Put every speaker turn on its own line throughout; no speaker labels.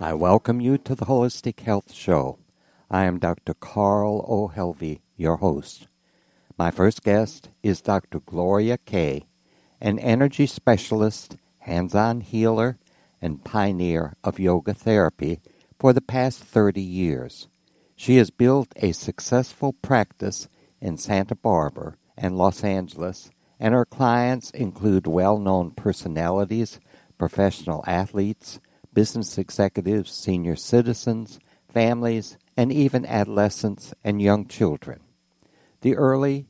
I welcome you to the Holistic Health Show. I am Dr. Carl O'Helvey, your host. My first guest is Dr. Gloria Kay, an energy specialist, hands-on healer, and pioneer of yoga therapy for the past 30 years. She has built a successful practice in Santa Barbara and Los Angeles, and her clients include well-known personalities, professional athletes, business executives, senior citizens, families, and even adolescents and young children. The early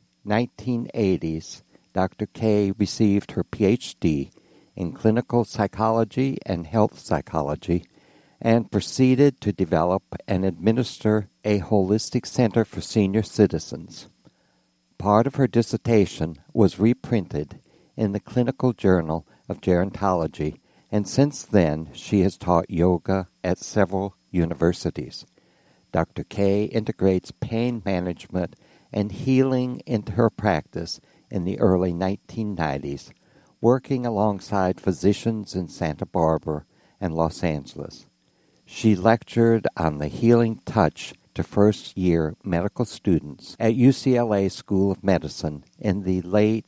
1980s, Dr. Kay received her Ph.D. in clinical psychology and health psychology and proceeded to develop and administer a holistic center for senior citizens. Part of her dissertation was reprinted in the Clinical Journal of Gerontology, and since then she has taught yoga at several universities. Dr. Kay integrates pain management and healing into her practice in the early 1990s, working alongside physicians in Santa Barbara and Los Angeles. She lectured on the healing touch to first-year medical students at UCLA School of Medicine in the late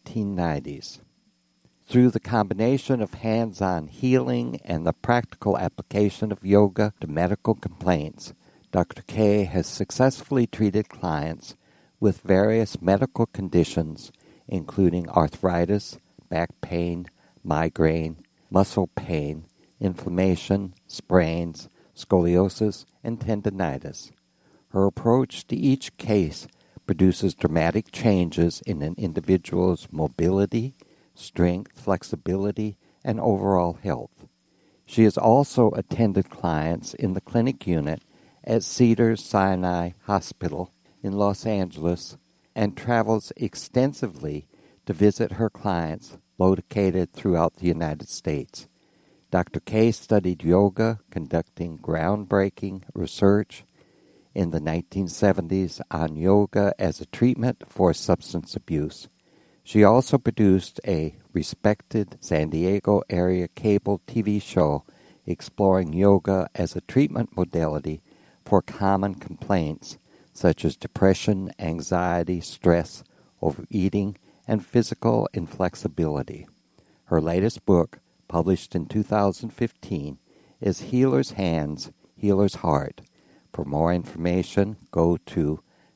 1990s. Through the combination of hands-on healing and the practical application of yoga to medical complaints, Dr. Kay has successfully treated clients with various medical conditions, including arthritis, back pain, migraine, muscle pain, inflammation, sprains, scoliosis, and tendinitis. Her approach to each case produces dramatic changes in an individual's mobility, strength, flexibility, and overall health. She has also attended clients in the clinic unit at Cedars-Sinai Hospital in Los Angeles and travels extensively to visit her clients located throughout the United States. Dr. Kay studied yoga, conducting groundbreaking research in the 1970s on yoga as a treatment for substance abuse. She also produced a respected San Diego area cable TV show exploring yoga as a treatment modality for common complaints such as depression, anxiety, stress, overeating, and physical inflexibility. Her latest book, published in 2015, is Healer's Hands, Healer's Heart. For more information, go to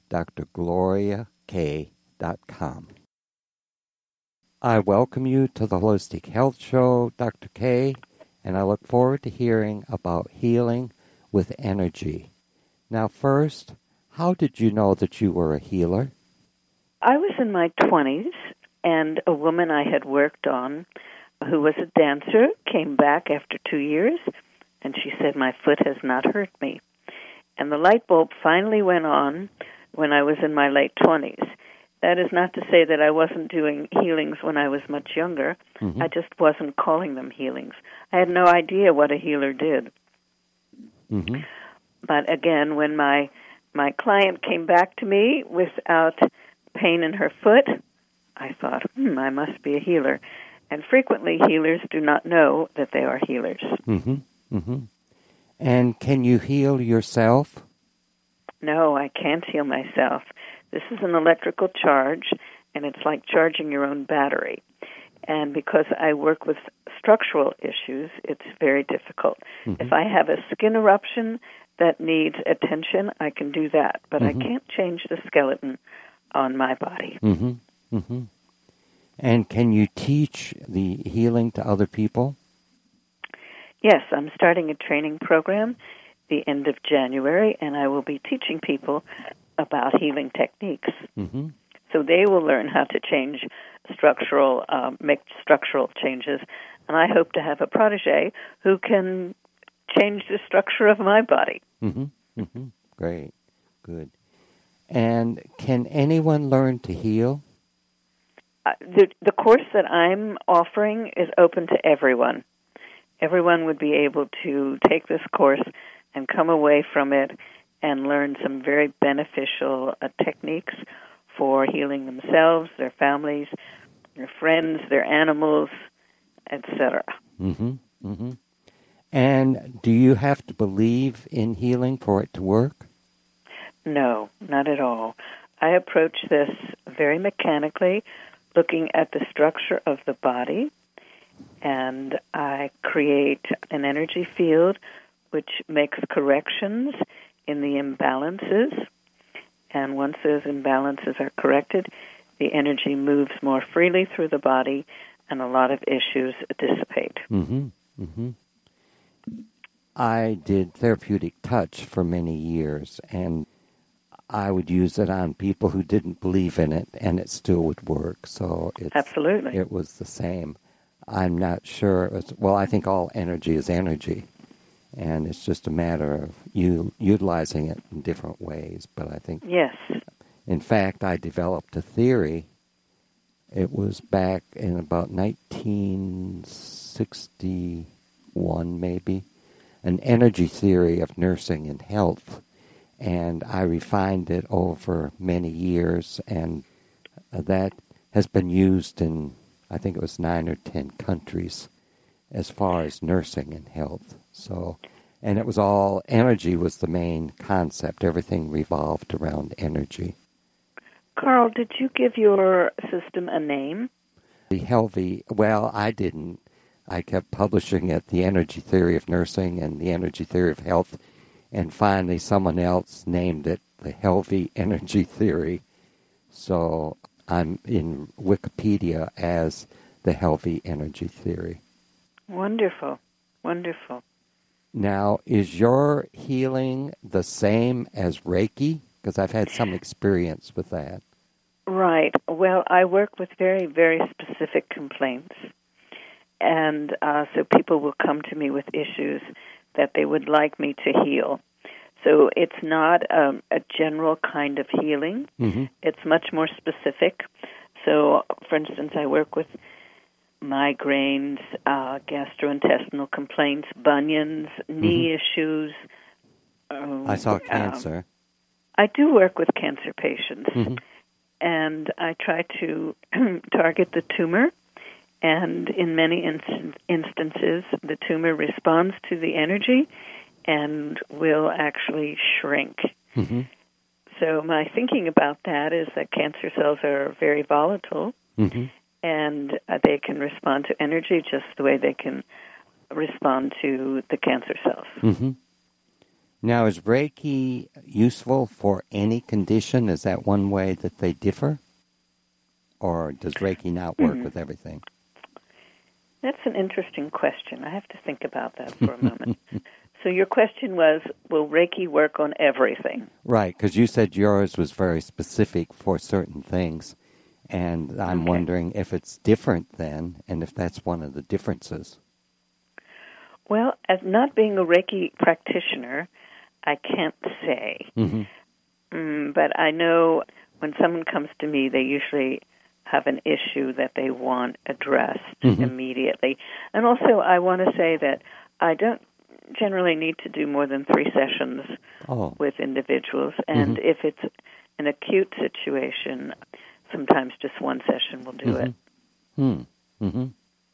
drgloriakay.com. I welcome you to the Holistic Health Show, Dr. Kay, and I look forward to hearing about healing with energy. Now, first, how did you know that you were a healer?
I was in my 20s, and a woman I had worked on who was a dancer came back after 2 years, and she said, "My foot has not hurt me." And the light bulb finally went on when I was in my late 20s. That is not to say that I wasn't doing healings when I was much younger. Mm-hmm. I just wasn't calling them healings. I had no idea what a healer did. Mm-hmm. But again, when my client came back to me without pain in her foot, I thought, I must be a healer. And frequently healers do not know that they are healers.
Mm-hmm. Mm-hmm. And can you heal yourself?
No, I can't heal myself. This is an electrical charge, and it's like charging your own battery. And because I work with structural issues, it's very difficult. Mm-hmm. If I have a skin eruption that needs attention, I can do that. But I can't change the skeleton on my body.
Mm-hmm. Mm-hmm. And can you teach the healing to other people?
Yes, I'm starting a training program the end of January, and I will be teaching people about healing techniques. Mm-hmm. So they will learn how to change make structural changes, and I hope to have a protege who can change the structure of my body.
Mm-hmm. Mm-hmm. Great. Good. And can anyone learn to heal?
The course that I'm offering is open to everyone. Everyone would be able to take this course and come away from it and learn some very beneficial techniques for healing themselves, their families, their friends, their animals, etc.
Mm-hmm. Mm-hmm. And do you have to believe in healing for it to work?
No, not at all. I approach this very mechanically, looking at the structure of the body, and I create an energy field which makes corrections in the imbalances. And once those imbalances are corrected, the energy moves more freely through the body, and a lot of issues dissipate.
Mm-hmm. Mm-hmm. I did therapeutic touch for many years, and I would use it on people who didn't believe in it, and it still would work. So
Absolutely.
It was the same. I'm not sure. I think all energy is energy, and it's just a matter of you utilizing it in different ways. But I think,
yes.
In fact, I developed a theory. It was back in about 1961, maybe, an energy theory of nursing and health. And I refined it over many years, and that has been used in, I think it was 9 or 10 countries as far as nursing and health. So, and it was all, energy was the main concept. Everything revolved around energy.
Carl, did you give your system a name?
The Helvie, well, I didn't. I kept publishing it, The Energy Theory of Nursing and The Energy Theory of Health, and finally someone else named it the Helvie Energy Theory. So I'm in Wikipedia as the Helvie Energy Theory.
Wonderful, wonderful.
Now, is your healing the same as Reiki? Because I've had some experience with that.
Right. Well, I work with very, very specific complaints. And so people will come to me with issues that they would like me to heal. So it's not a general kind of healing.
Mm-hmm.
It's much more specific. So, for instance, I work with migraines, gastrointestinal complaints, bunions, knee issues.
I saw cancer.
I do work with cancer patients.
Mm-hmm.
And I try to target the tumor. And in many instances, the tumor responds to the energy and will actually shrink.
Mm-hmm.
So my thinking about that is that cancer cells are very volatile,
mm-hmm.
and they can respond to energy just the way they can respond to the cancer cells.
Mm-hmm. Now, is Reiki useful for any condition? Is that one way that they differ? Or does Reiki not work with everything?
That's an interesting question. I have to think about that for a moment. So your question was, will Reiki work on everything?
Right, because you said yours was very specific for certain things. And I'm wondering if it's different then, and if that's one of the differences.
Well, as not being a Reiki practitioner, I can't say.
Mm-hmm.
But I know when someone comes to me, they usually have an issue that they want addressed immediately. And also, I want to say that I don't generally need to do more than 3 sessions with individuals. And if it's an acute situation, sometimes just 1 session will do it.
Mm-hmm.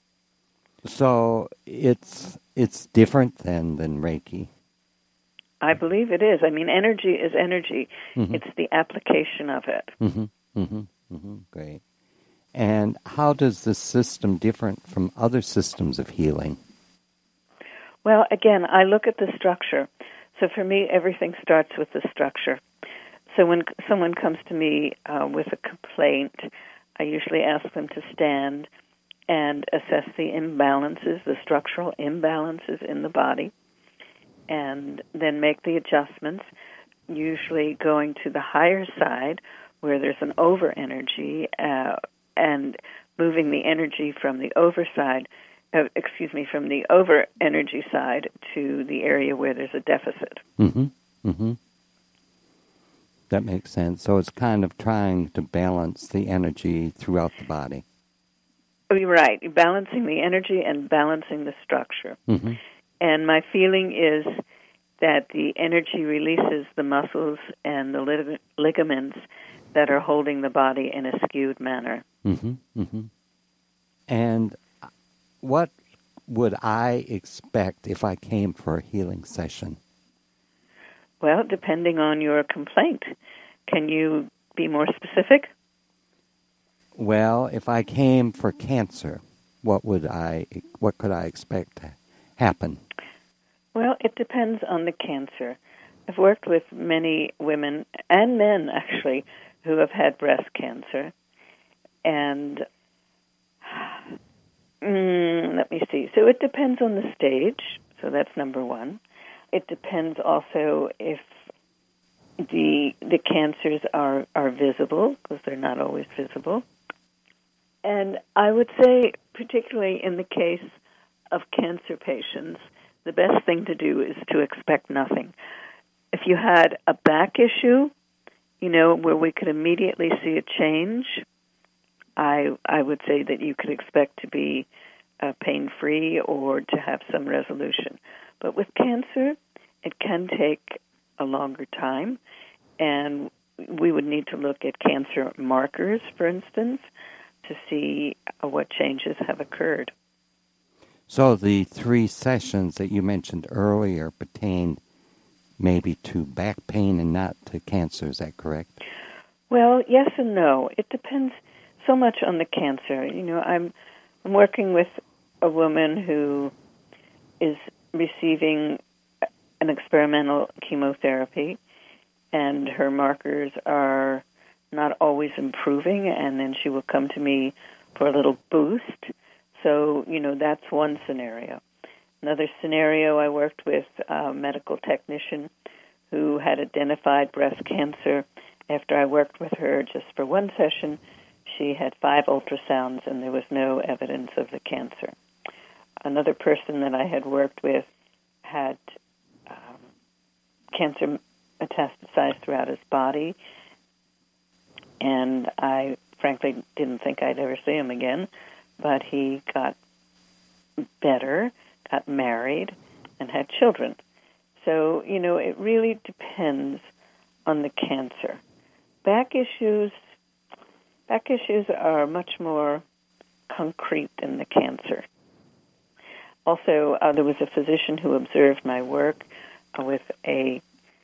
So it's different than Reiki.
I believe it is. I mean, energy is energy. Mm-hmm. It's the application of it.
Mm-hmm. Mm-hmm. Mm-hmm. Great. And how does this system differ from other systems of healing?
Well, again, I look at the structure. So for me, everything starts with the structure. So when someone comes to me with a complaint, I usually ask them to stand and assess the imbalances, the structural imbalances in the body, and then make the adjustments, usually going to the higher side where there's an over energy and moving the energy from the over energy side to the area where there's a deficit.
Mm-hmm. Mm-hmm. That makes sense. So it's kind of trying to balance the energy throughout the body.
Right, balancing the energy and balancing the structure.
Mm-hmm.
And my feeling is that the energy releases the muscles and the ligaments that are holding the body in a skewed manner.
Mm-hmm. Mm-hmm. And what would I expect if I came for a healing session?
Well, depending on your complaint. Can you be more specific?
Well, if I came for cancer, what could I expect to happen?
Well, it depends on the cancer. I've worked with many women and men, actually, who have had breast cancer. And let me see. So it depends on the stage. So that's number one. It depends also if the cancers are visible, because they're not always visible. And I would say, particularly in the case of cancer patients, the best thing to do is to expect nothing. If you had a back issue, where we could immediately see a change, I would say that you could expect to be pain-free or to have some resolution. But with cancer, it can take a longer time, and we would need to look at cancer markers, for instance, to see what changes have occurred.
So the 3 sessions that you mentioned earlier pertain maybe to back pain and not to cancer, is that correct?
Well, yes and no. It depends so much on the cancer. I'm working with a woman who is receiving an experimental chemotherapy, and her markers are not always improving, and then she will come to me for a little boost. So, that's one scenario. Another scenario, I worked with a medical technician who had identified breast cancer. After I worked with her just for one session, she had 5 ultrasounds, and there was no evidence of the cancer. Another person that I had worked with had cancer metastasized throughout his body, and I frankly didn't think I'd ever see him again, but he got better, got married, and had children. So, it really depends on the cancer. Back issues are much more concrete than the cancer. Also, there was a physician who observed my work with a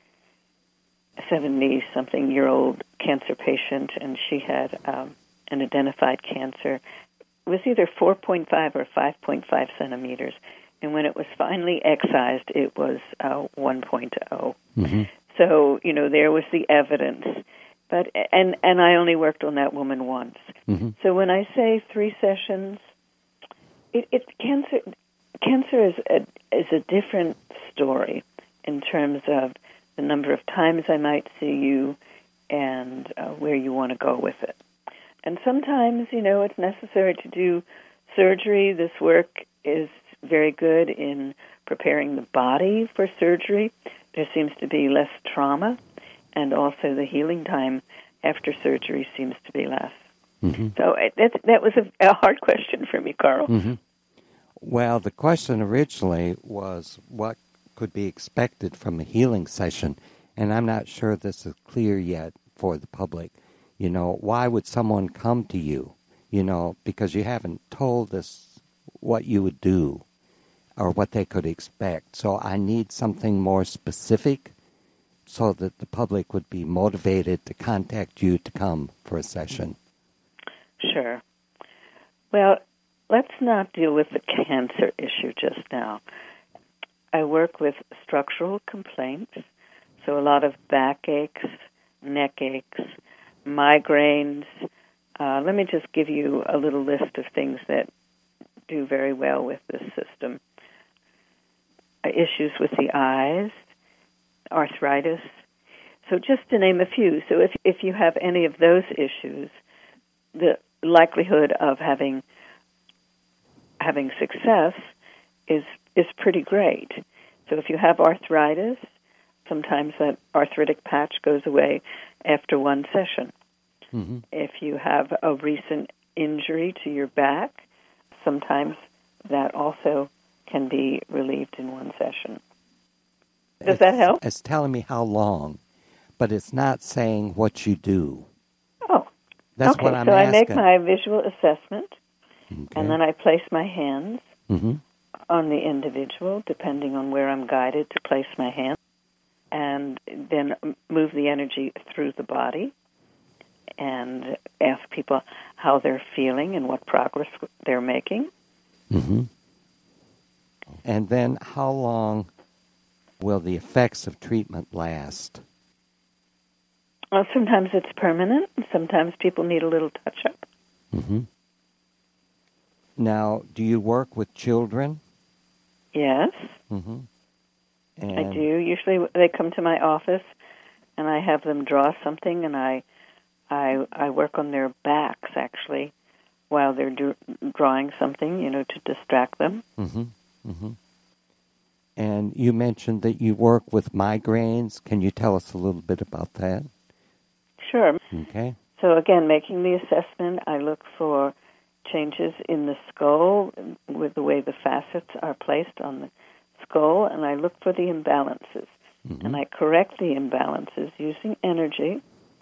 70-something-year-old cancer patient, and she had an identified cancer. It was either 4.5 or 5.5 centimeters, and when it was finally excised, it was 1.0. Mm-hmm. So, there was the evidence. But and I only worked on that woman once. Mm-hmm. So when I say 3 sessions, cancer is a different story in terms of the number of times I might see you and where you want to go with it. And sometimes, it's necessary to do surgery. This work is very good in preparing the body for surgery. There seems to be less trauma, and also the healing time after surgery seems to be less. Mm-hmm. So that was a hard question for me, Carl.
Mm-hmm. Well, the question originally was what could be expected from a healing session, and I'm not sure this is clear yet for the public. Why would someone come to you? Because you haven't told us what you would do or what they could expect. So I need something more specific so that the public would be motivated to contact you to come for a session.
Sure. Well, let's not deal with the cancer issue just now. I work with structural complaints, so a lot of backaches, neck aches, migraines. Let me just give you a little list of things that do very well with this system. Issues with the eyes, arthritis. So just to name a few. So if you have any of those issues, the likelihood of having success is pretty great. So if you have arthritis, sometimes that arthritic patch goes away after one session. Mm-hmm. If you have a recent injury to your back, sometimes that also can be relieved in one session. Does that help?
It's telling me how long, but it's not saying what you do.
Oh,
that's
okay.
What I'm
so
asking.
I make my visual assessment, okay, and then I place my hands on the individual, depending on where I'm guided to place my hand, and then move the energy through the body and ask people how they're feeling and what progress they're making.
Mm-hmm. And then how long will the effects of treatment last?
Well, sometimes it's permanent. Sometimes people need a little touch-up.
Mm-hmm. Now, do you work with children?
Yes,
Mm-hmm.
I do. Usually they come to my office, and I have them draw something, and I work on their backs, actually, while they're drawing something, to distract them.
Mm-hmm. Mm-hmm. And you mentioned that you work with migraines. Can you tell us a little bit about that?
Sure.
Okay.
So again, making the assessment, I look for changes in the skull with the way the facets are placed on the skull, and I look for the imbalances. Mm-hmm. And I correct the imbalances using energy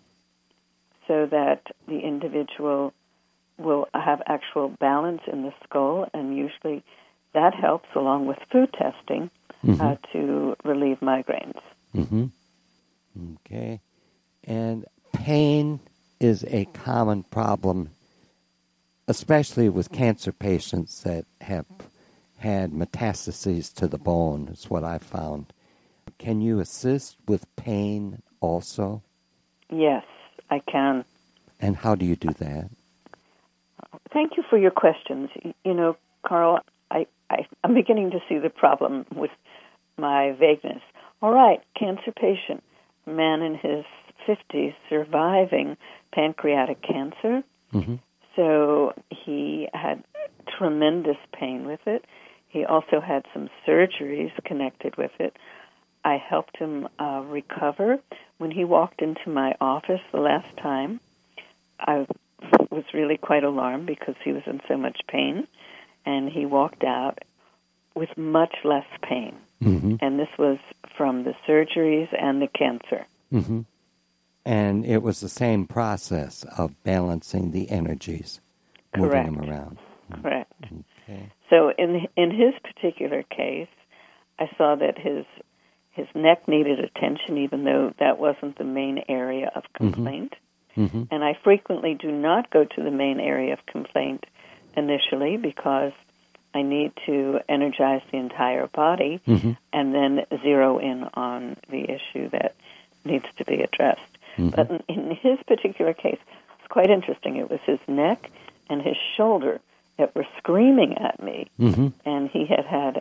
so that the individual will have actual balance in the skull, and usually that helps along with food testing to relieve migraines.
Mm-hmm. Okay. And pain is a common problem, especially with cancer patients that have had metastases to the bone, is what I found. Can you assist with pain also?
Yes, I can.
And how do you do that?
Thank you for your questions. Carl, I'm beginning to see the problem with my vagueness. All right, cancer patient, man in his 50s surviving pancreatic cancer.
Mm-hmm.
So he had tremendous pain with it. He also had some surgeries connected with it. I helped him recover. When he walked into my office the last time, I was really quite alarmed because he was in so much pain, and he walked out with much less pain.
Mm-hmm.
And this was from the surgeries and the cancer.
Mm-hmm. And it was the same process of balancing the energies,
Correct.
Moving them around.
Correct.
Okay.
So in his particular case, I saw that his neck needed attention, even though that wasn't the main area of complaint.
Mm-hmm.
And I frequently do not go to the main area of complaint initially because I need to energize the entire body and then zero in on the issue that needs to be addressed. Mm-hmm. But in his particular case, it's quite interesting. It was his neck and his shoulder that were screaming at me, and he had had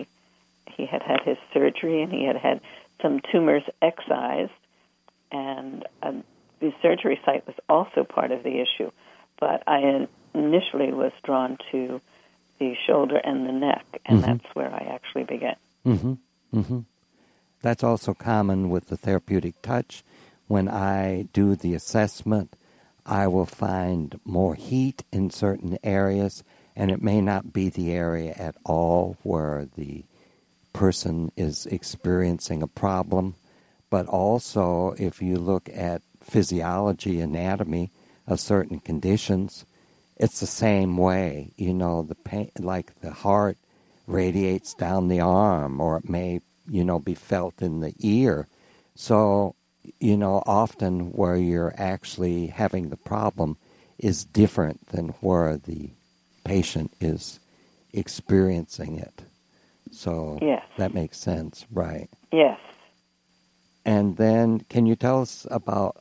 his surgery, and he had had some tumors excised, and the surgery site was also part of the issue. But I initially was drawn to the shoulder and the neck, and that's where I actually began.
Mm-hmm. Mm-hmm. That's also common with the therapeutic touch. When I do the assessment, I will find more heat in certain areas, and it may not be the area at all where the person is experiencing a problem. But also, if you look at physiology, anatomy of certain conditions, it's the same way. The pain, like the heart radiates down the arm, or it may, be felt in the ear. So, often where you're actually having the problem is different than where the patient is experiencing it. So
yes.
That makes sense, right?
Yes.
And then can you tell us about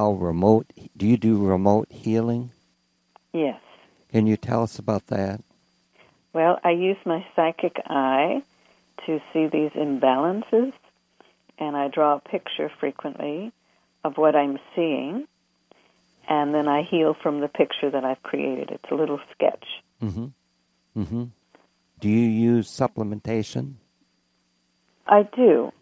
do you do remote healing?
Yes.
Can you tell us about that?
Well, I use my psychic eye to see these imbalances, and I draw a picture frequently of what I'm seeing, and then I heal from the picture that I've created. It's a little sketch.
Mm-hmm. Mm-hmm. Do you use supplementation?
I do.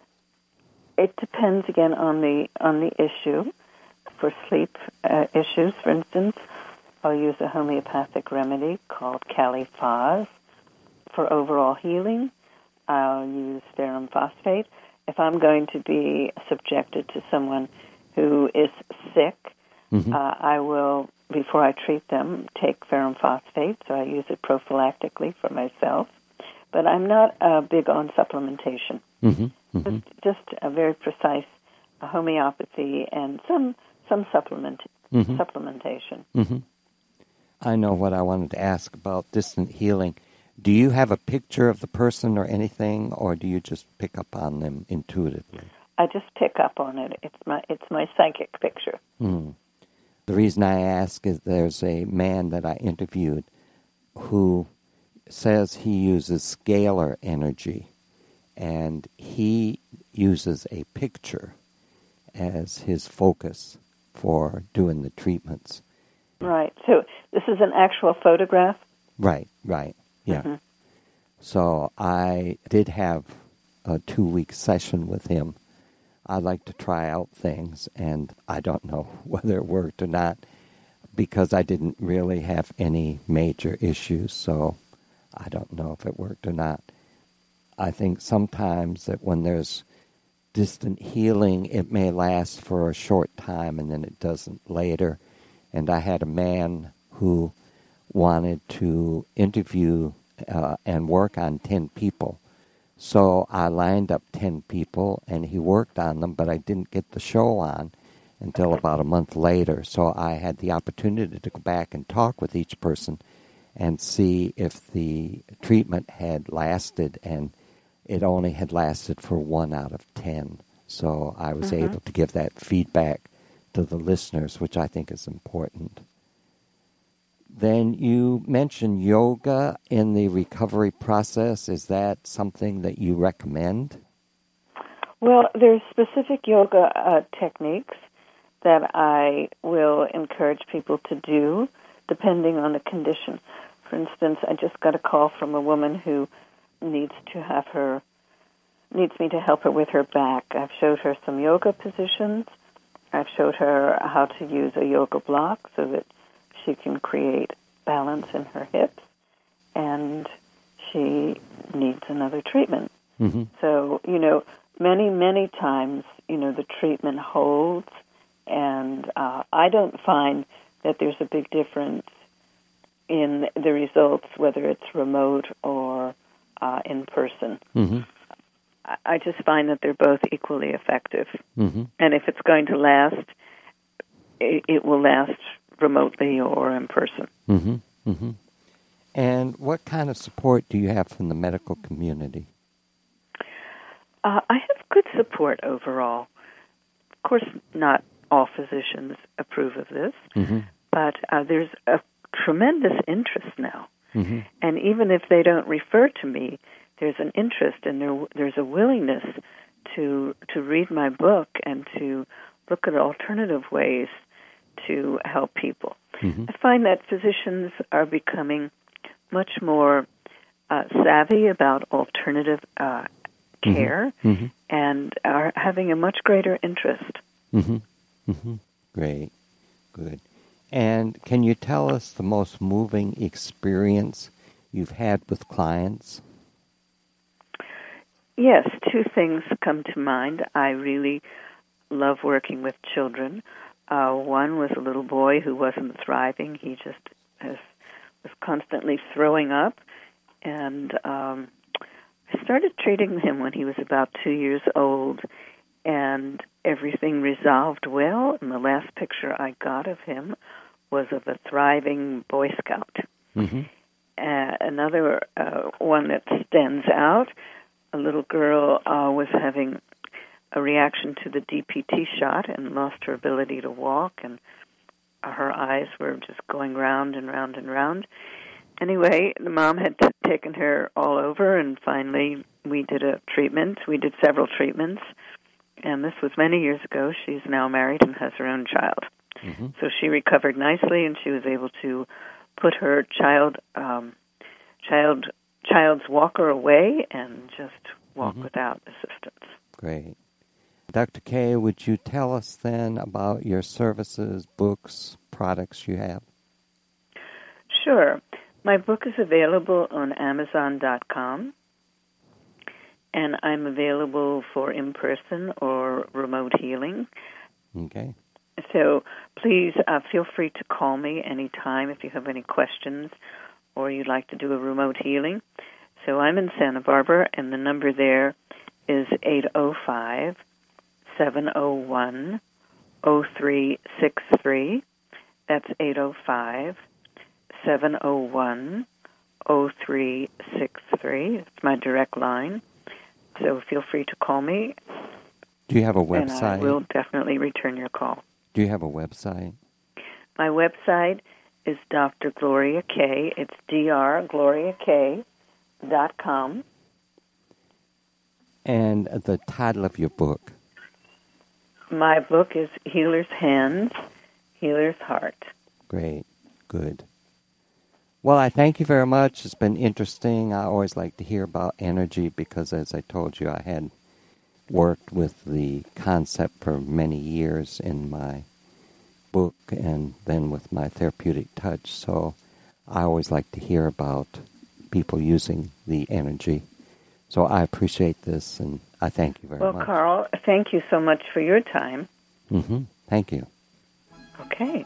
It depends again on the issue. For sleep issues, for instance, I'll use a homeopathic remedy called Cali-Phos. For overall healing, I'll use ferrum phosphate. If I'm going to be subjected to someone who is sick, I will, before I treat them, take ferrum phosphate, so I use it prophylactically for myself. but I'm not big on supplementation. Just a very precise homeopathy and some supplementation.
I know what I wanted to ask about distant healing. Do you have a picture of the person or anything, or do you just pick up on them intuitively?
I just pick up on it. It's my psychic picture.
The reason I ask is there's a man that I interviewed who says he uses scalar energy, and he uses a picture as his focus for doing the treatments.
Right. So this is an actual photograph?
Right, yeah. So I did have a 2-week session with him. I like to try out things, and I don't know whether it worked or not because I didn't really have any major issues, so I don't know if it worked or not. I think sometimes that when there's distant healing, it may last for a short time and then it doesn't later. And I had a man who wanted to interview and work on 10 people. So I lined up 10 people, and he worked on them, but I didn't get the show on until about a month later. So I had the opportunity to go back and talk with each person and see if the treatment had lasted, and it only had lasted for 1 out of 10. So I was able to give that feedback to the listeners, which I think is important. Then you mentioned yoga in the recovery process. Is that something that you recommend?
Well, there's specific yoga techniques that I will encourage people to do depending on the condition. For instance, I just got a call from a woman who needs me to help her with her back. I've showed her some yoga positions. I've showed her how to use a yoga block so that she can create balance in her hips, and she needs another treatment. So, many, many times, the treatment holds, and I don't find that there's a big difference in the results, whether it's remote or in person. I just find that they're both equally effective. And if it's going to last, it will last remotely or in person.
And what kind of support do you have from the medical community?
I have good support overall. Of course, not all physicians approve of this, but there's a tremendous interest now. And even if they don't refer to me, there's an interest and there's a willingness to read my book and to look at alternative ways to help people. I find that physicians are becoming much more savvy about alternative care and are having a much greater interest.
Great. Good. And can you tell us the most moving experience you've had with clients?
Yes, 2 things come to mind. I really love working with children. One was a little boy who wasn't thriving. He just was constantly throwing up. And I started treating him when he was about 2 years old, and everything resolved well. And the last picture I got of him was of a thriving Boy Scout. Another one that stands out, a little girl was having a reaction to the DPT shot and lost her ability to walk, and her eyes were just going round and round and round. Anyway, the mom had taken her all over, and finally we did a treatment. We did several treatments, and this was many years ago. She's now married and has her own child. So she recovered nicely, and she was able to put her child's walker away and just walk without assistance.
Great. Dr. K, would you tell us then about your services, books, products you have?
Sure. My book is available on Amazon.com, and I'm available for in-person or remote healing.
Okay.
So please feel free to call me anytime if you have any questions or you'd like to do a remote healing. So I'm in Santa Barbara, and the number there is 805-701-0363. That's 805-701-0363. It's my direct line. So feel free to call me.
Do you have a website?
And I will definitely return your call.
Do you have a website?
My website is Dr. Gloria K. It's drgloriak.com.
And the title of your book?
My book is Healer's Hands, Healer's Heart.
Great. Good. Well, I thank you very much. It's been interesting. I always like to hear about energy because, as I told you, I had worked with the concept for many years in my book and then with my therapeutic touch. So I always like to hear about people using the energy. So I appreciate this, and I thank you very much.
Well, Carl, thank you so much for your time.
Mm-hmm. Thank you.
Okay.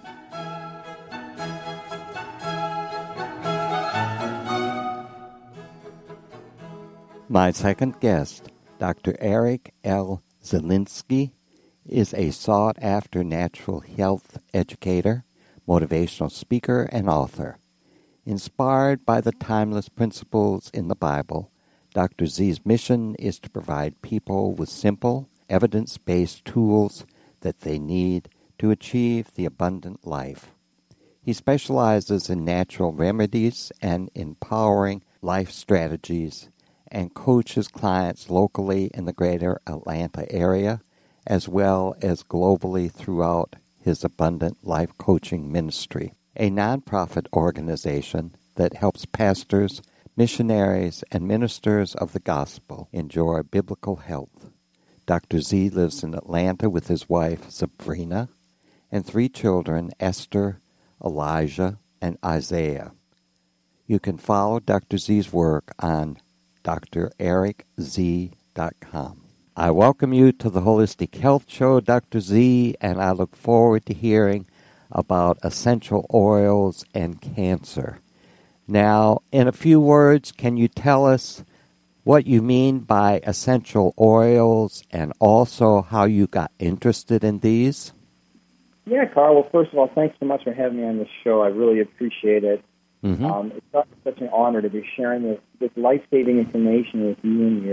My second guest, Dr. Eric L. Zielinski, is a sought-after natural health educator, motivational speaker, and author. Inspired by the timeless principles in the Bible, Dr. Z's mission is to provide people with simple, evidence-based tools that they need to achieve the abundant life. He specializes in natural remedies and empowering life strategies and coaches clients locally in the greater Atlanta area, as well as globally throughout his Abundant Life Coaching Ministry, a nonprofit organization that helps pastors, missionaries, and ministers of the gospel enjoy biblical health. Dr. Z lives in Atlanta with his wife, Sabrina, and 3 children, Esther, Elijah, and Isaiah. You can follow Dr. Z's work on drericz.com. I welcome you to the Holistic Health Show, Dr. Z, and I look forward to hearing about essential oils and cancer. Now, in a few words, can you tell us what you mean by essential oils and also how you got interested in these?
Yeah, Carl. Well, first of all, thanks so much for having me on this show. I really appreciate it.
Mm-hmm.
It's such an honor to be sharing this life-saving information with you and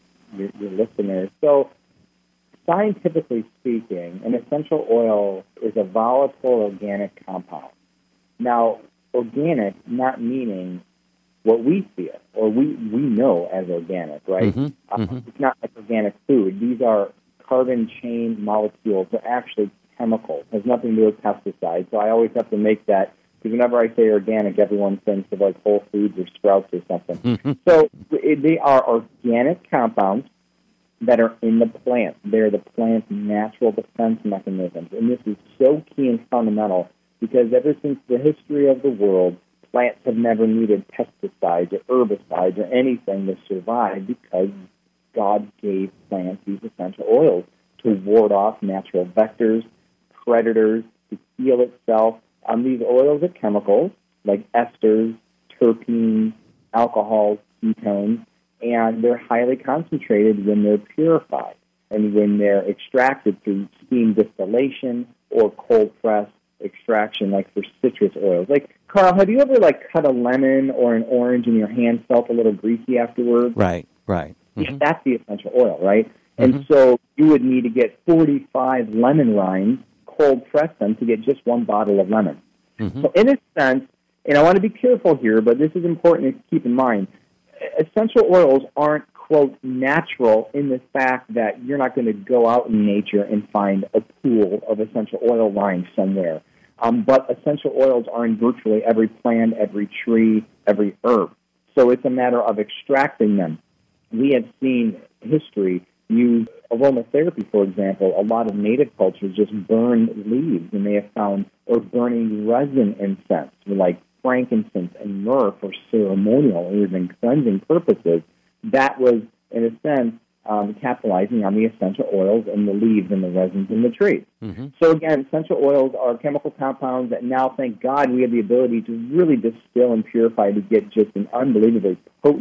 your listeners. So, scientifically speaking, an essential oil is a volatile organic compound. Now, organic not meaning what we feel or we know as organic, right?
Mm-hmm.
It's not like organic food. These are carbon chain molecules. They're actually chemicals. It has nothing to do with pesticides. So I always have to make that, because whenever I say organic, everyone thinks of like Whole Foods or Sprouts or something.
Mm-hmm.
So they are organic compounds that are in the plant. They're the plant's natural defense mechanisms. And this is so key and fundamental because ever since the history of the world, plants have never needed pesticides or herbicides or anything to survive because God gave plants these essential oils to ward off natural vectors, predators, to heal itself. These oils are chemicals like esters, terpenes, alcohols, ketones, and they're highly concentrated when they're purified and when they're extracted through steam distillation or cold press extraction, like for citrus oils. Like, Carl, have you ever cut a lemon or an orange and your hand felt a little greasy afterwards?
Right.
Mm-hmm. Yeah, that's the essential oil, right? Mm-hmm. And so you would need to get 45 lemon rinds, cold press them to get just 1 bottle of lemon.
Mm-hmm.
So in a sense, and I want to be careful here, but this is important to keep in mind, essential oils aren't, quote, natural in the fact that you're not going to go out in nature and find a pool of essential oil lying somewhere. But essential oils are in virtually every plant, every tree, every herb. So it's a matter of extracting them. We have seen history use aromatherapy, for example. A lot of native cultures just burn leaves, and they have found, or burning resin incense, like frankincense and myrrh for ceremonial or even cleansing purposes. That was, in a sense, capitalizing on the essential oils and the leaves and the resins in the trees.
Mm-hmm.
So again, essential oils are chemical compounds that now, thank God, we have the ability to really distill and purify to get just an unbelievably potent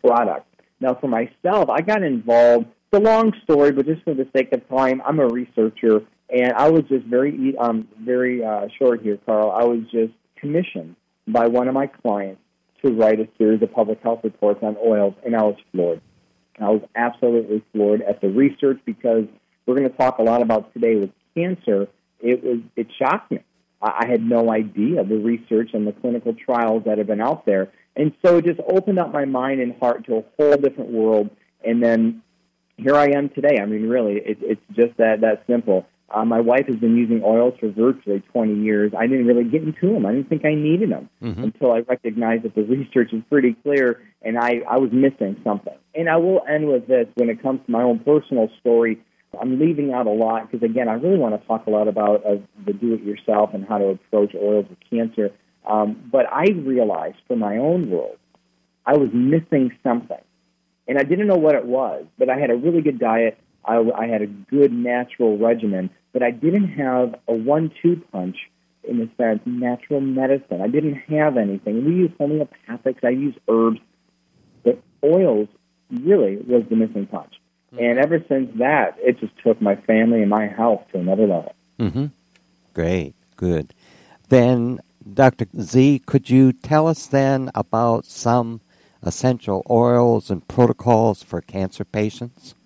product. Now, for myself, I got involved. It's a long story, but just for the sake of time, I'm a researcher, and I was just very short here, Carl. I was just commissioned by one of my clients to write a series of public health reports on oils, and I was floored. I was absolutely floored at the research, because we're going to talk a lot about today with cancer. It shocked me. I had no idea the research and the clinical trials that have been out there. And so it just opened up my mind and heart to a whole different world. And then here I am today. I mean, really, it's just that simple. My wife has been using oils for virtually 20 years. I didn't really get into them. I didn't think I needed them until I recognized that the research is pretty clear, and I was missing something. And I will end with this. When it comes to my own personal story, I'm leaving out a lot because, again, I really want to talk a lot about the do-it-yourself and how to approach oils with cancer. But I realized for my own world, I was missing something. And I didn't know what it was, but I had a really good diet. I had a good natural regimen, but I didn't have a 1-2 punch in the sense natural medicine. I didn't have anything. We use homeopathics. I use herbs. But oils really was the missing punch. And ever since that, it just took my family and my health to another level.
Mm-hmm. Great, good. Then, Dr. Z, could you tell us then about some essential oils and protocols for cancer patients?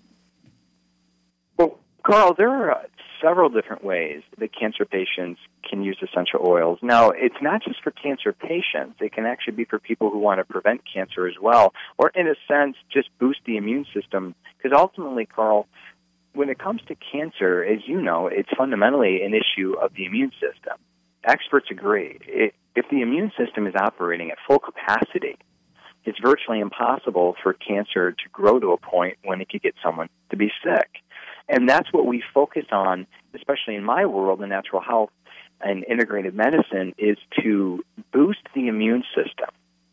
Well, Carl, there are several different ways that cancer patients can use essential oils. Now, it's not just for cancer patients. It can actually be for people who want to prevent cancer as well, or in a sense, just boost the immune system. Because ultimately, Carl, when it comes to cancer, as you know, it's fundamentally an issue of the immune system. Experts agree. If the immune system is operating at full capacity, it's virtually impossible for cancer to grow to a point when it could get someone to be sick. And that's what we focus on, especially in my world in natural health and integrated medicine, is to boost the immune system,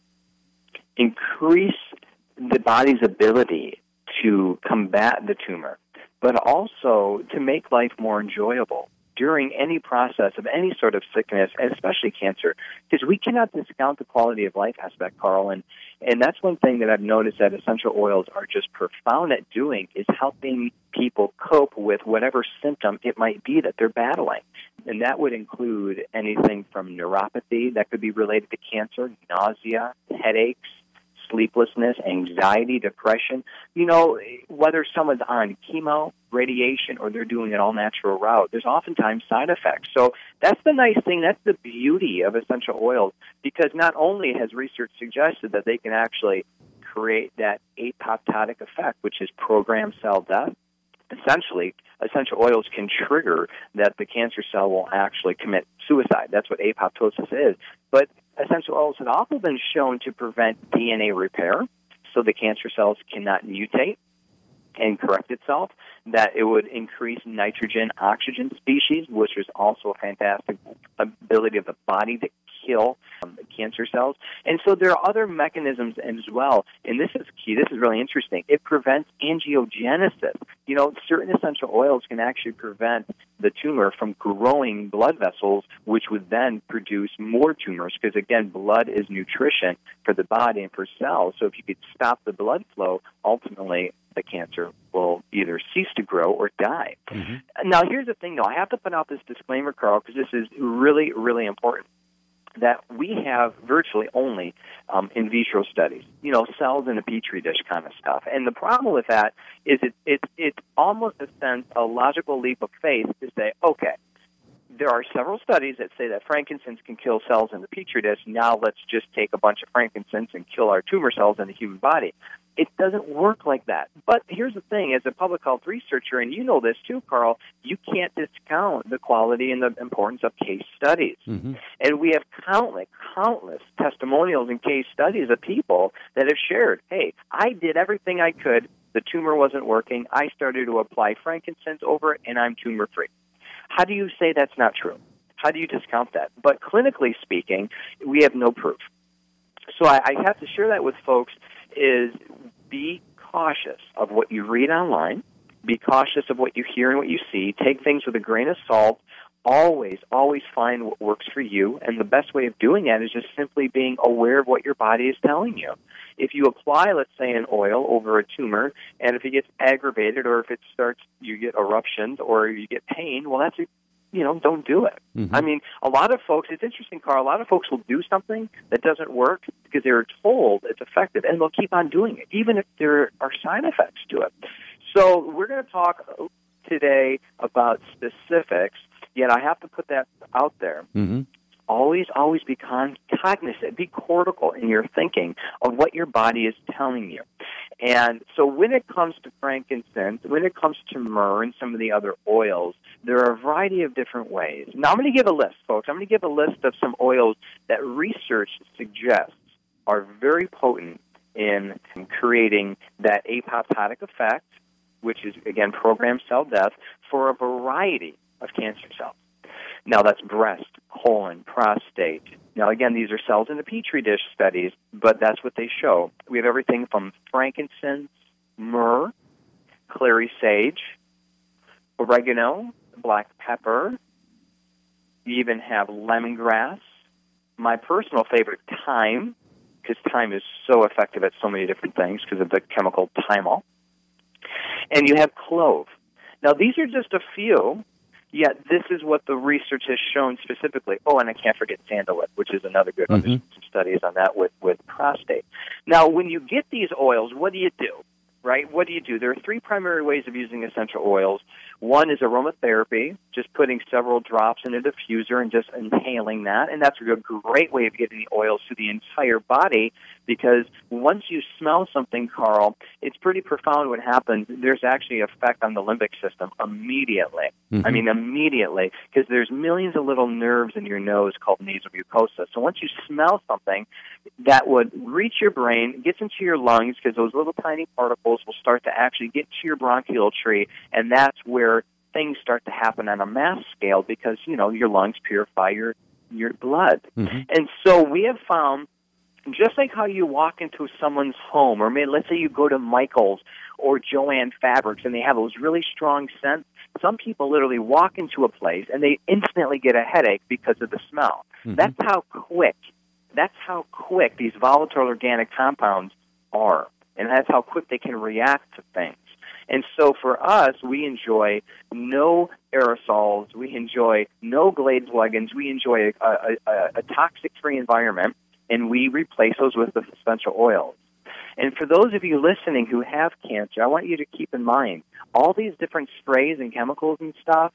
increase the body's ability to combat the tumor, but also to make life more enjoyable during any process of any sort of sickness, and especially cancer, because we cannot discount the quality of life aspect, Carl, and that's one thing that I've noticed that essential oils are just profound at doing, is helping people cope with whatever symptom it might be that they're battling. And that would include anything from neuropathy that could be related to cancer, nausea, headaches, sleeplessness, anxiety, depression. You know, whether someone's on chemo, radiation, or they're doing an all-natural route, there's oftentimes side effects. So that's the nice thing. That's the beauty of essential oils, because not only has research suggested that they can actually create that apoptotic effect, which is programmed cell death. Essentially, essential oils can trigger that the cancer cell will actually commit suicide. That's what apoptosis is. But essential oils have also been shown to prevent DNA repair, so the cancer cells cannot mutate and correct itself, that it would increase nitrogen-oxygen species, which is also a fantastic ability of the body to kill cancer cells. And so there are other mechanisms as well, and this is key. This is really interesting. It prevents angiogenesis. You know, certain essential oils can actually prevent the tumor from growing blood vessels, which would then produce more tumors, because, again, blood is nutrition for the body and for cells. So if you could stop the blood flow, ultimately the cancer will either cease to grow or die. Mm-hmm. Now, here's the thing, though. I have to put out this disclaimer, Carl, because this is really, really important, that we have virtually only in vitro studies, you know, cells in a petri dish kind of stuff. And the problem with that is it's almost a logical leap of faith to say, okay, there are several studies that say that frankincense can kill cells in the petri dish. Now let's just take a bunch of frankincense and kill our tumor cells in the human body. It doesn't work like that. But here's the thing, as a public health researcher, and you know this too, Carl, you can't discount the quality and the importance of case studies. Mm-hmm. And we have countless testimonials and case studies of people that have shared, hey, I did everything I could, the tumor wasn't working, I started to apply frankincense over it, and I'm tumor-free. How do you say that's not true? How do you discount that? But clinically speaking, we have no proof. So I have to share that with folks, is be cautious of what you read online, be cautious of what you hear and what you see, take things with a grain of salt. always find what works for you, and the best way of doing that is just simply being aware of what your body is telling you. If you apply, let's say, an oil over a tumor, and if it gets aggravated, or if it starts, you get eruptions, or you get pain, well, that's don't do it.
Mm-hmm.
I mean, a lot of folks, it's interesting, Carl, a lot of folks will do something that doesn't work because they're told it's effective, and they'll keep on doing it, even if there are side effects to it. So we're going to talk today about specifics, yet I have to put that out there.
Mm-hmm.
Always be cognizant, be cortical in your thinking of what your body is telling you. And so when it comes to frankincense, when it comes to myrrh and some of the other oils, there are a variety of different ways. Now, I'm going to give a list, folks. I'm going to give a list of some oils that research suggests are very potent in creating that apoptotic effect, which is, again, programmed cell death, for a variety of cancer cells. Now, that's breast, colon, prostate. Now, again, these are cells in the Petri dish studies, but that's what they show. We have everything from frankincense, myrrh, clary sage, oregano, black pepper. You even have lemongrass. My personal favorite, thyme, because thyme is so effective at so many different things because of the chemical thymol. And you have clove. Now, these are just a few. Yet this is what the research has shown specifically. Oh, and I can't forget sandalwood, which is another good one. There's some studies on that with prostate. Now, when you get these oils, what do you do? Right? What do you do? There are three primary ways of using essential oils. One is aromatherapy, just putting several drops in a diffuser and just inhaling that. And that's a great way of getting the oils to the entire body, because once you smell something, Carl, it's pretty profound what happens. There's actually an effect on the limbic system immediately. Mm-hmm. I mean, immediately, because there's millions of little nerves in your nose called nasal mucosa. So once you smell something, that would reach your brain, gets into your lungs, because those little tiny particles will start to actually get to your bronchial tree, and that's where things start to happen on a mass scale, because, your lungs purify your blood. Mm-hmm. And so we have found, just like how you walk into someone's home, or maybe let's say you go to Michael's or Joann Fabrics and they have those really strong scents, some people literally walk into a place and they instantly get a headache because of the smell. Mm-hmm. That's how quick these volatile organic compounds are, and that's how quick they can react to things. And so for us, we enjoy no aerosols, we enjoy no Glade plugins, we enjoy a toxic-free environment, and we replace those with the essential oils. And for those of you listening who have cancer, I want you to keep in mind, all these different sprays and chemicals and stuff,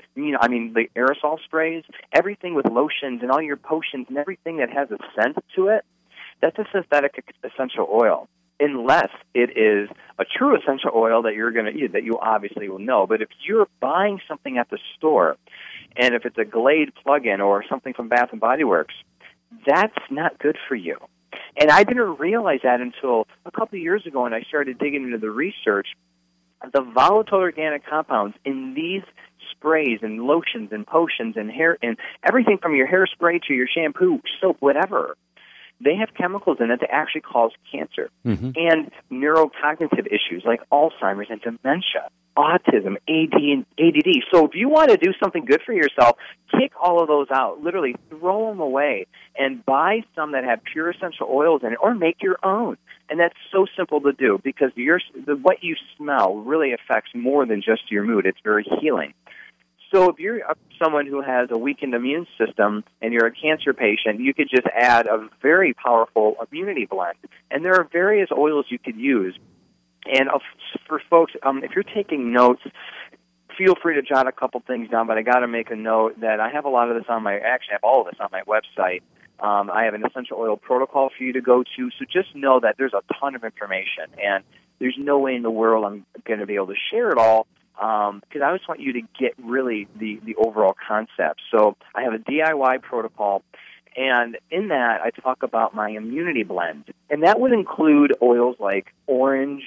the aerosol sprays, everything with lotions and all your potions and everything that has a scent to it, that's a synthetic essential oil, unless it is a true essential oil that that you obviously will know. But if you're buying something at the store, and if it's a Glade plug-in or something from Bath & Body Works, that's not good for you. And I didn't realize that until a couple of years ago when I started digging into the research. The volatile organic compounds in these sprays and lotions and potions and hair and everything from your hairspray to your shampoo, soap, whatever, they have chemicals in it that actually cause cancer and neurocognitive issues like Alzheimer's and dementia, autism, ADD. So if you want to do something good for yourself, kick all of those out. Literally throw them away and buy some that have pure essential oils in it, or make your own. And that's so simple to do, because what you smell really affects more than just your mood. It's very healing. So if you're someone who has a weakened immune system and you're a cancer patient, you could just add a very powerful immunity blend. And there are various oils you could use. And for folks, if you're taking notes, feel free to jot a couple things down, but I got to make a note that I have a lot of this I have all of this on my website. I have an essential oil protocol for you to go to, so just know that there's a ton of information, and there's no way in the world I'm going to be able to share it all, because I just want you to get really the overall concept. So I have a DIY protocol, and in that I talk about my immunity blend, and that would include oils like orange,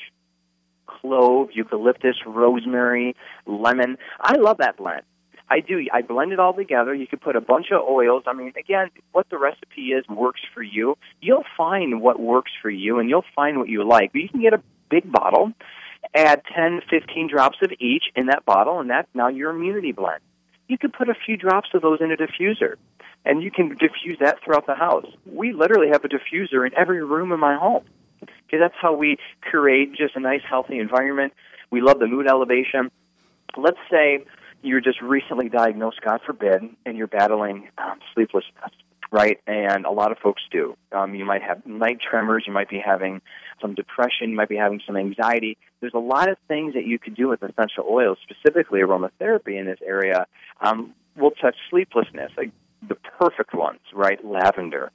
clove, eucalyptus, rosemary, lemon. I love that blend. I do. I blend it all together. You could put a bunch of oils. Again, what the recipe is works for you. You'll find what works for you, and you'll find what you like. But you can get a big bottle, add 10, 15 drops of each in that bottle, and that's now your immunity blend. you could put a few drops of those in a diffuser, and you can diffuse that throughout the house. We literally have a diffuser in every room in my home, because that's how we create just a nice, healthy environment. We love the mood elevation. Let's say you're just recently diagnosed, God forbid, and you're battling sleeplessness, right? And a lot of folks do. You might have night tremors. You might be having some depression. You might be having some anxiety. There's a lot of things that you could do with essential oils, specifically aromatherapy in this area. We'll touch sleeplessness, like the perfect ones, right? Lavender,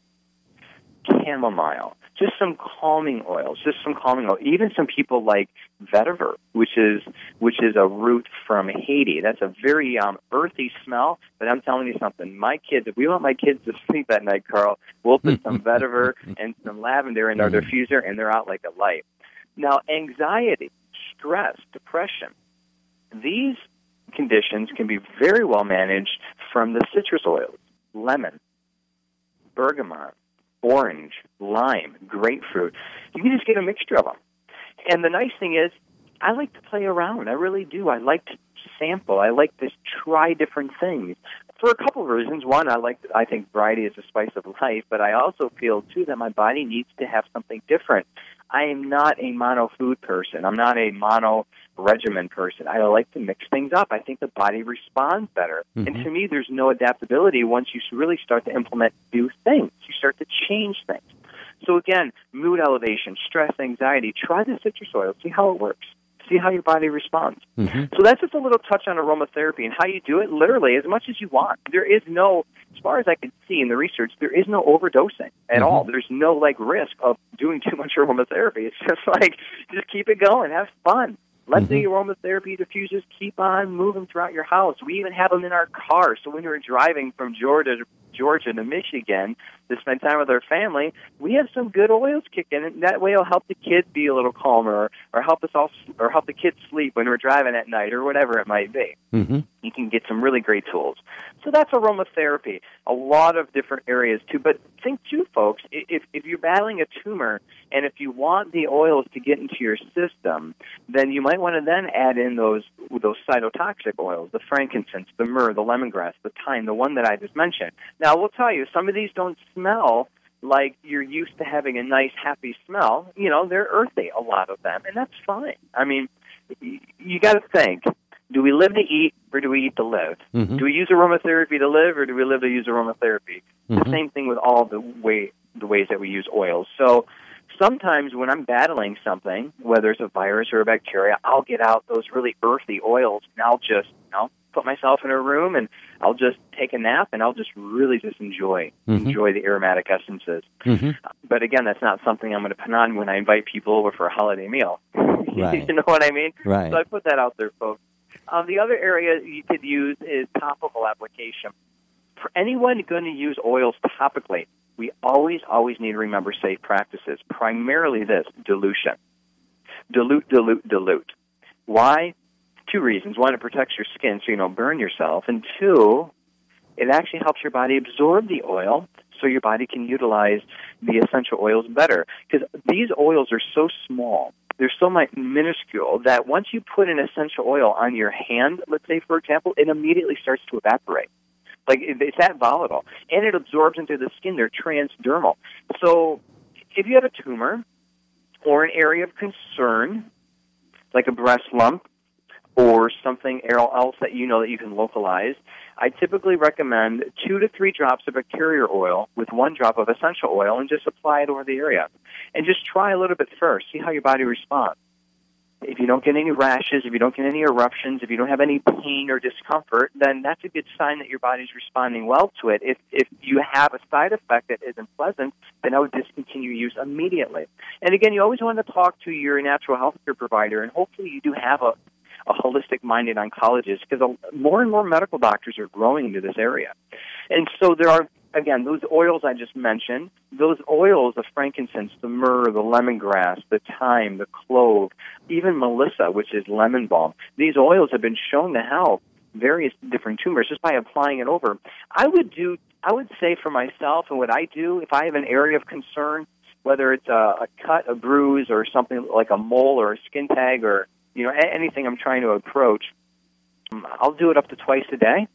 chamomile, just some calming oils, Even some people like vetiver, which is a root from Haiti. That's a very earthy smell, but I'm telling you something. My kids, if we want my kids to sleep at night, Carl, we'll put some vetiver and some lavender in our diffuser, and they're out like a light. Now, anxiety, stress, depression, these conditions can be very well managed from the citrus oils, lemon, bergamot, orange, lime, grapefruit. You can just get a mixture of them. And the nice thing is, I like to play around. I really do. I like to sample. I like to try different things for a couple of reasons. One, I think variety is the spice of life, but I also feel, too, that my body needs to have something different. I am not a mono food person. I'm not a mono regimen person. I like to mix things up. I think the body responds better. Mm-hmm. And to me, there's no adaptability once you really start to implement new things. You start to change things. So again, mood elevation, stress, anxiety, try the citrus oil. See how it works. See how your body responds. Mm-hmm. So that's just a little touch on aromatherapy and how you do it, literally, as much as you want. There is no, as far as I can see in the research, there is no overdosing at all. There's no, risk of doing too much aromatherapy. It's just keep it going. Have fun. Let the aromatherapy diffusers keep on moving throughout your house. We even have them in our car. So when we're driving from Georgia to Michigan to spend time with our family, we have some good oils kicking, and that way it'll help the kids be a little calmer, or help the kids sleep when we're driving at night, or whatever it might be. Mm-hmm. You can get some really great tools. So that's aromatherapy. A lot of different areas too. But think too, folks, if you're battling a tumor, and if you want the oils to get into your system, then you might want to then add in those cytotoxic oils, the frankincense, the myrrh, the lemongrass, the thyme, the one that I just mentioned. Now, we'll tell you, some of these don't smell like you're used to having a nice, happy smell. You know, they're earthy, a lot of them, and that's fine. I mean, you got to think, do we live to eat, or do we eat to live? Mm-hmm. Do we use aromatherapy to live, or do we live to use aromatherapy? Mm-hmm. The same thing with all the ways that we use oils. So sometimes when I'm battling something, whether it's a virus or a bacteria, I'll get out those really earthy oils, and I'll just, put myself in a room, and I'll just take a nap, and I'll just really just enjoy the aromatic essences. Mm-hmm. But again, that's not something I'm going to put on when I invite people over for a holiday meal. Right. You know what I mean? Right. So I put that out there, folks. The other area you could use is topical application. For anyone going to use oils topically, we always need to remember safe practices. Primarily this, dilution. Dilute. Why? Two reasons. One, it protects your skin so you don't burn yourself. And two, it actually helps your body absorb the oil so your body can utilize the essential oils better. Because these oils are so small, they're so minuscule, that once you put an essential oil on your hand, let's say, for example, it immediately starts to evaporate. Like, it's that volatile. And it absorbs into the skin. They're transdermal. So if you have a tumor or an area of concern, like a breast lump, or something else that you know that you can localize, I typically recommend 2 to 3 drops of bacteria oil with 1 drop of essential oil, and just apply it over the area. And just try a little bit first. See how your body responds. If you don't get any rashes, if you don't get any eruptions, if you don't have any pain or discomfort, then that's a good sign that your body's responding well to it. If you have a side effect that isn't pleasant, then I would discontinue use immediately. And again, you always want to talk to your natural health care provider, and hopefully you do have a holistic-minded oncologist, because more and more medical doctors are growing into this area. And so there are, again, those oils I just mentioned, those oils, the frankincense, the myrrh, the lemongrass, the thyme, the clove, even Melissa, which is lemon balm, these oils have been shown to help various different tumors just by applying it over. I would say for myself, and what I do, if I have an area of concern, whether it's a cut, a bruise, or something like a mole or a skin tag, or anything I'm trying to approach, I'll do it up to twice a day.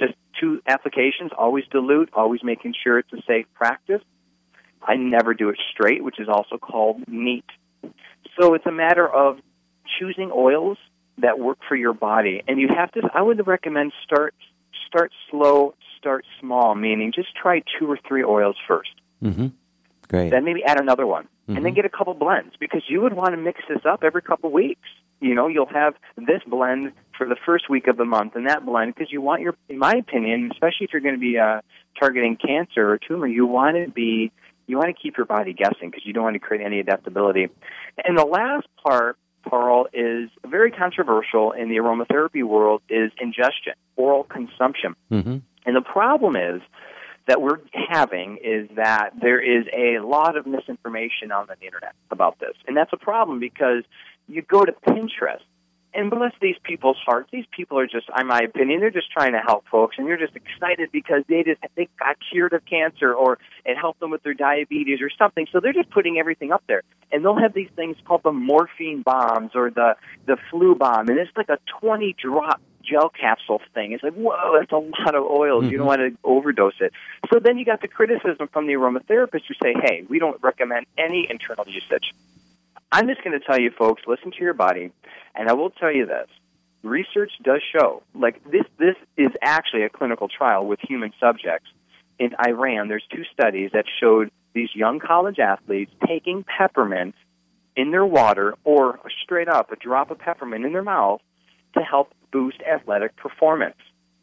just 2 applications, always dilute, always making sure it's a safe practice. I never do it straight, which is also called neat. So it's a matter of choosing oils that work for your body. And you have to, I would recommend start slow, start small, meaning just try 2 or 3 oils first.
Mm-hmm. Great.
Then maybe add another one.
Mm-hmm.
And then get a couple blends, because you would want to mix this up every couple weeks. You know, you'll have this blend for the first week of the month and that blend, because you want your, in my opinion, especially if you're going to be targeting cancer or tumor, you want to keep your body guessing, because you don't want to create any adaptability. And the last part, Carl, is very controversial in the aromatherapy world, is ingestion, oral consumption.
Mm-hmm.
And the problem is that we're having is that there is a lot of misinformation on the internet about this. And that's a problem, because you go to Pinterest, and bless these people's hearts, these people are just, in my opinion, they're just trying to help folks, and they're just excited because they got cured of cancer, or it helped them with their diabetes or something. So they're just putting everything up there. And they'll have these things called the morphine bombs or the flu bomb, and it's like a 20-drop gel capsule thing. It's like, whoa, that's a lot of oils. Mm-hmm. You don't want to overdose it. So then you got the criticism from the aromatherapists who say, hey, we don't recommend any internal usage. I'm just going to tell you, folks, listen to your body, and I will tell you this. Research does show, like this is actually a clinical trial with human subjects. In Iran, there's 2 studies that showed these young college athletes taking peppermint in their water, or straight up a drop of peppermint in their mouth, to help boost athletic performance.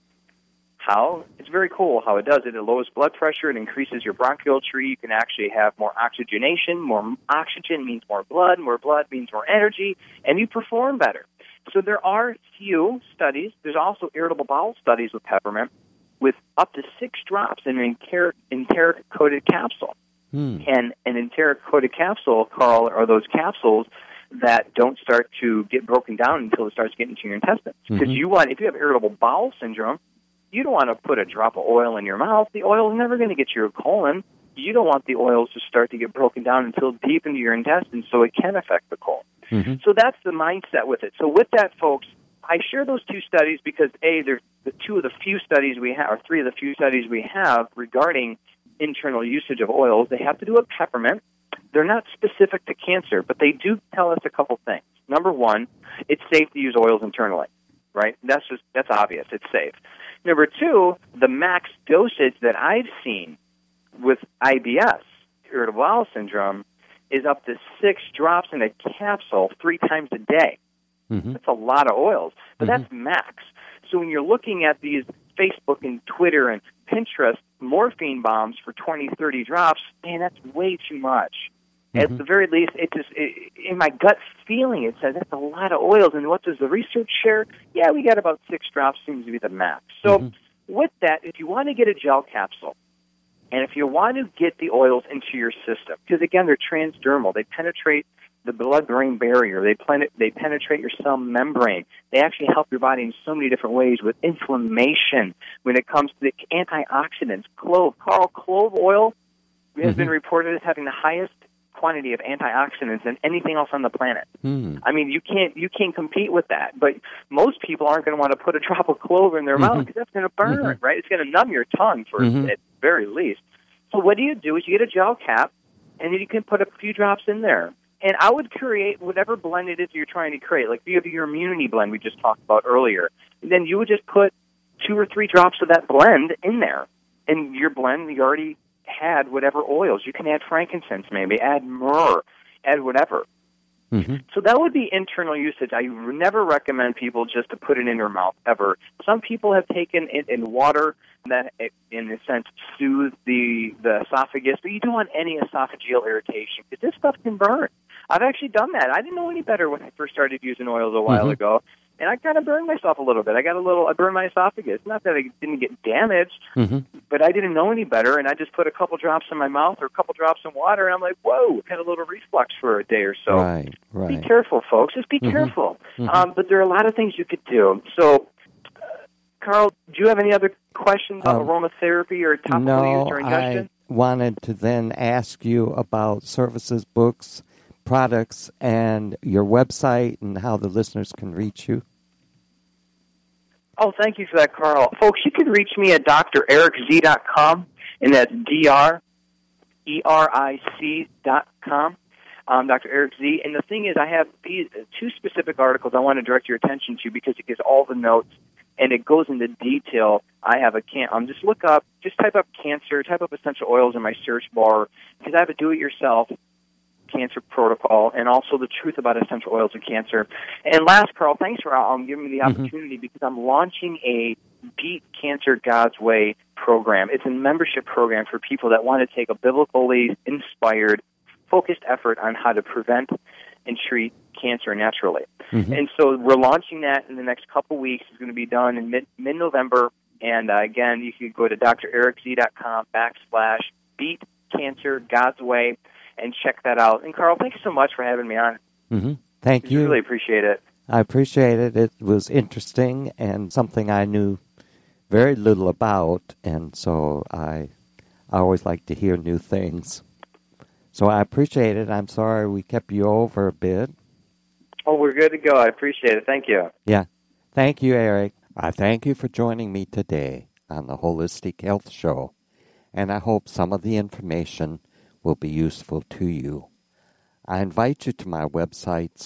How? It's very cool how it does it. It lowers blood pressure. It increases your bronchial tree. You can actually have more oxygenation. More oxygen means more blood. More blood means more energy, and you perform better. So there are few studies. There's also irritable bowel studies with peppermint with up to 6 drops in an enteric-coated capsule. And an enteric-coated capsule, Carl, are those capsules that don't start to get broken down until it starts getting to your intestines. Because if you have irritable bowel syndrome, you don't want to put a drop of oil in your mouth. The oil is never going to get to your colon. You don't want the oils to start to get broken down until deep into your intestines, so it can affect the colon. Mm-hmm. So that's the mindset with it. So with that, folks, I share those 2 studies because, A, they're the 2 of the few studies we have, or 3 of the few studies we have regarding internal usage of oils. They have to do with peppermint. They're not specific to cancer, but they do tell us a couple things. Number 1, it's safe to use oils internally, right? That's obvious. It's safe. Number 2, the max dosage that I've seen with IBS, irritable bowel syndrome, is up to 6 drops in a capsule 3 times a day. Mm-hmm. That's a lot of oils, but that's max. So when you're looking at these Facebook and Twitter and Pinterest morphine bombs for 20, 30 drops, man, that's way too much. At the very least, in my gut feeling, it says that's a lot of oils. And what does the research share? Yeah, we got about 6 drops seems to be the max. So with that, if you want to get a gel capsule, and if you want to get the oils into your system, because, again, they're transdermal. They penetrate the blood-brain barrier. They penetrate your cell membrane. They actually help your body in so many different ways with inflammation. When it comes to the antioxidants, clove oil has been reported as having the highest quantity of antioxidants than anything else on the planet. I mean, you can't compete with that. But most people aren't going to want to put a drop of clove in their mouth because that's going to burn, right? It's going to numb your tongue at very least. So what you do is you get a gel cap, and then you can put a few drops in there. And I would create whatever blend it is you're trying to create. Like if you have your immunity blend we just talked about earlier, then you would just put 2 or 3 drops of that blend in there. And your blend, you already had whatever oils. You can add frankincense maybe, add myrrh, add whatever. So that would be internal usage. I never recommend people just to put it in their mouth, ever. Some people have taken it in water that, in a sense, soothe the esophagus, but you don't want any esophageal irritation because this stuff can burn. I've actually done that. I didn't know any better when I first started using oils a while ago, and I kind of burned myself a little bit. I burned my esophagus. Not that I didn't get damaged, but I didn't know any better, and I just put a couple drops in my mouth or a couple drops in water, and I'm like, whoa, had a little reflux for a day or so.
Right.
Be careful, folks. Just be careful. But there are a lot of things you could do. So, Carl, do you have any other questions on aromatherapy or topical use or ingestion?
I wanted to then ask you about services, books, products, and your website and how the listeners can reach you.
Oh, thank you for that, Carl. Folks, you can reach me at drerickz.com, and that's DRERIC.com. Dr. Eric Z. And the thing is, I have these two specific articles I want to direct your attention to because it gives all the notes and it goes into detail. I have just type up cancer, type up essential oils in my search bar because I have a do-it-yourself cancer protocol and also the truth about essential oils and cancer. And last, Carl, thanks for giving me the opportunity because I'm launching a Beat Cancer God's Way program. It's a membership program for people that want to take a biblically inspired, focused effort on how to prevent and treat cancer naturally. And so we're launching that in the next couple weeks. It's going to be done in mid-November. And again, you can go to drerickz.com/Beat Cancer God's Way and check that out. And Carl, thanks so much for having me on.
Thank you.
I really appreciate it.
I appreciate it. It was interesting and something I knew very little about, and so I always like to hear new things. So I appreciate it. I'm sorry we kept you over a bit.
Oh, we're good to go. I appreciate it. Thank you.
Yeah. Thank you, Eric. I thank you for joining me today on the Holistic Health Show, and I hope some of the information will be useful to you. I invite you to my websites,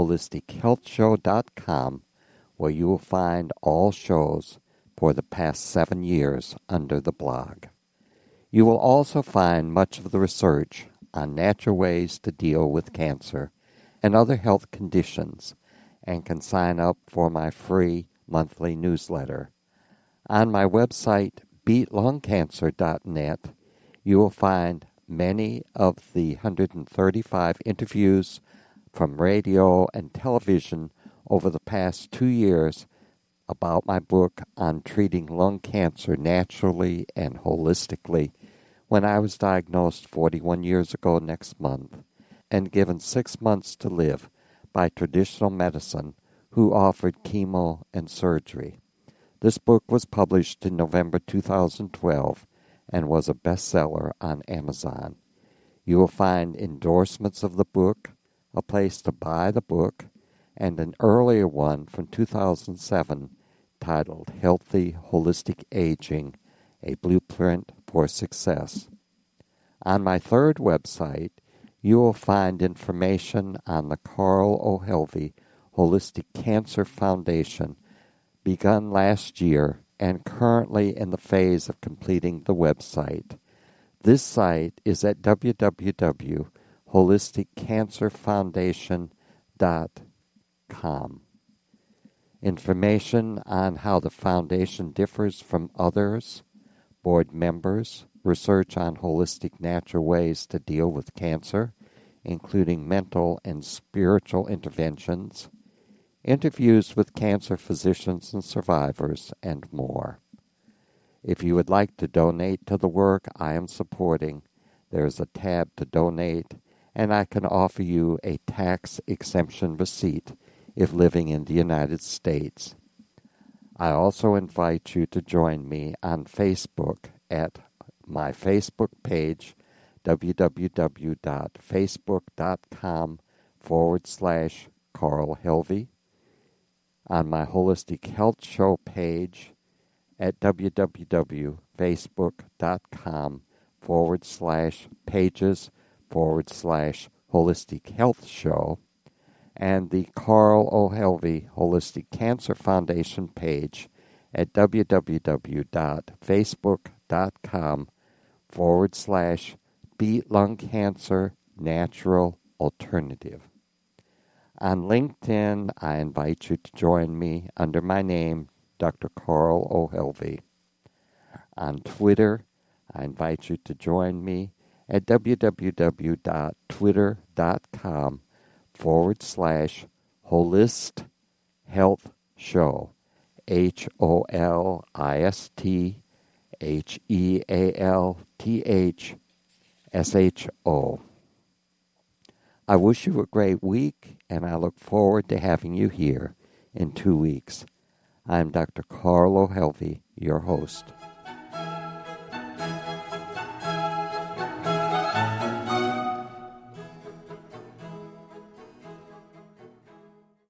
holistichealthshow.com, where you will find all shows for the past 7 years under the blog. You will also find much of the research on natural ways to deal with cancer and other health conditions, and can sign up for my free monthly newsletter. On my website, beatlungcancer.net, you will find many of the 135 interviews from radio and television over the past 2 years about my book on treating lung cancer naturally and holistically when I was diagnosed 41 years ago next month and given 6 months to live by traditional medicine who offered chemo and surgery. This book was published in November 2012 and was a bestseller on Amazon. You will find endorsements of the book, a place to buy the book, and an earlier one from 2007 titled Healthy Holistic Aging, A Blueprint for Success. On my third website, you will find information on the Carl O. Helvey Holistic Cancer Foundation, begun last year and currently in the phase of completing the website. This site is at www.holisticccancerfoundation.com. Information on how the foundation differs from others, board members, research on holistic natural ways to deal with cancer, including mental and spiritual interventions, interviews with cancer physicians and survivors, and more. If you would like to donate to the work I am supporting, there is a tab to donate, and I can offer you a tax exemption receipt if living in the United States. I also invite you to join me on Facebook at my Facebook page, www.facebook.com/Carl Helvey, on my Holistic Health Show page at www.facebook.com/pages/Holistic Health Show, and the Carl O. Helvey Holistic Cancer Foundation page at www.facebook.com/Beat Lung Cancer Natural Alternative. On LinkedIn, I invite you to join me under my name, Dr. Carl O. Helvey. On Twitter, I invite you to join me at www.twitter.com/Holist Health Show, HOLISTHEALTHSHO. I wish you a great week, and I look forward to having you here in 2 weeks. I'm Dr. Carl O. Helvey, your host.